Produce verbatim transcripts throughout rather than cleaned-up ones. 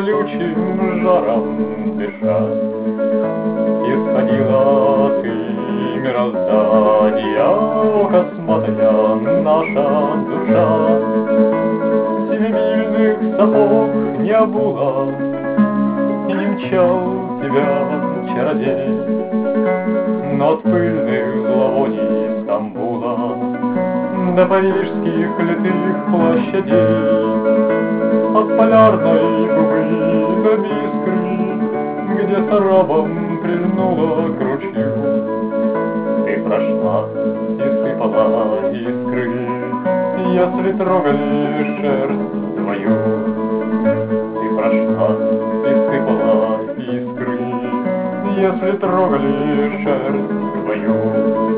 колючим жаром дыша. Исходила ты мироздания, о, косматая наша душа. Семимильных сапог не обула, и не мчал тебя чародей, но от пыльных зловоний Стамбула до парижских литых площадей, от полярной губы до Бискры, где сарабом прильнула к ручью, ты прошла и сыпала искры, если трогали шерсть твою. Ты прошла и сыпала искры, если трогали шерсть твою.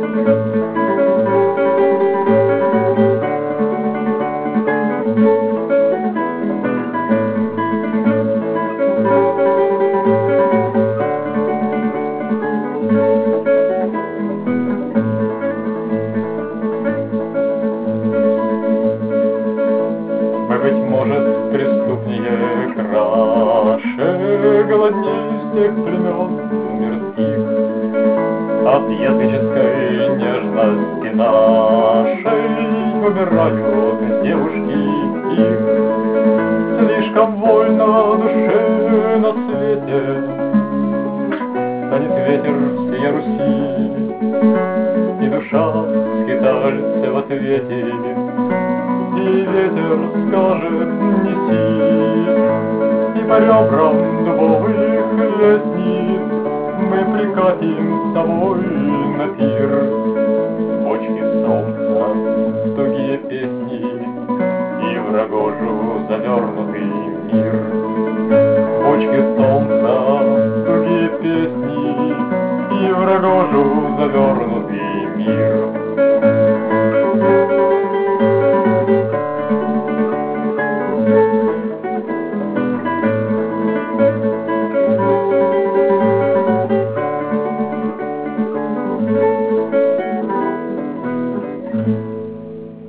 Быть может, преступнее, краше, голодней всех племен мирских. От языческой нежности нашей умирают девушки их. Слишком вольно душе на свете, станет ветер всей Руси, и душа скитальца в ответе, и ветер скажет неси, и по ребрам дубовых лестниц мы прикатим с тобой на пир. Бочки солнца, тугие песни, и в рогожу завернутый мир. Бочки солнца, тугие песни, и в рогожу завернутый